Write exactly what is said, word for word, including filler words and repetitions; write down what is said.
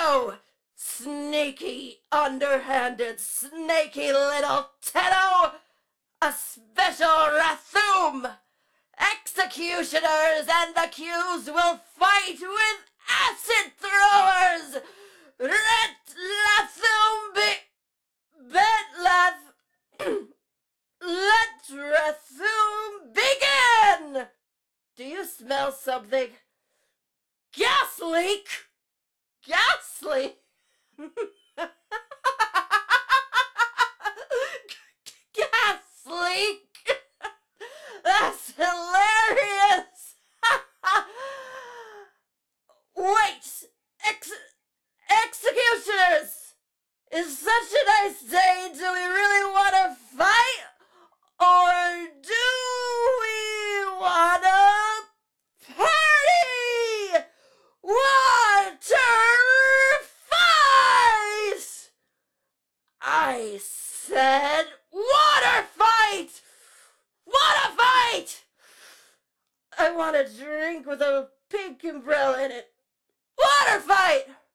So, sneaky, underhanded, snaky little Tenno, a special Rathoom! Executioners and accused will fight with acid throwers! Let Rathoom be... Bet Lath... Let Rathoom begin! Do you smell something? Gas leak? Gas leak? Gas leak? That's hilarious! Wait! Ex- executioners! Is such a nice day, do we really want to fight? Or do we want to party? Water fight! I said water fight! Water fight! I want a drink with a pink umbrella in it. Water fight!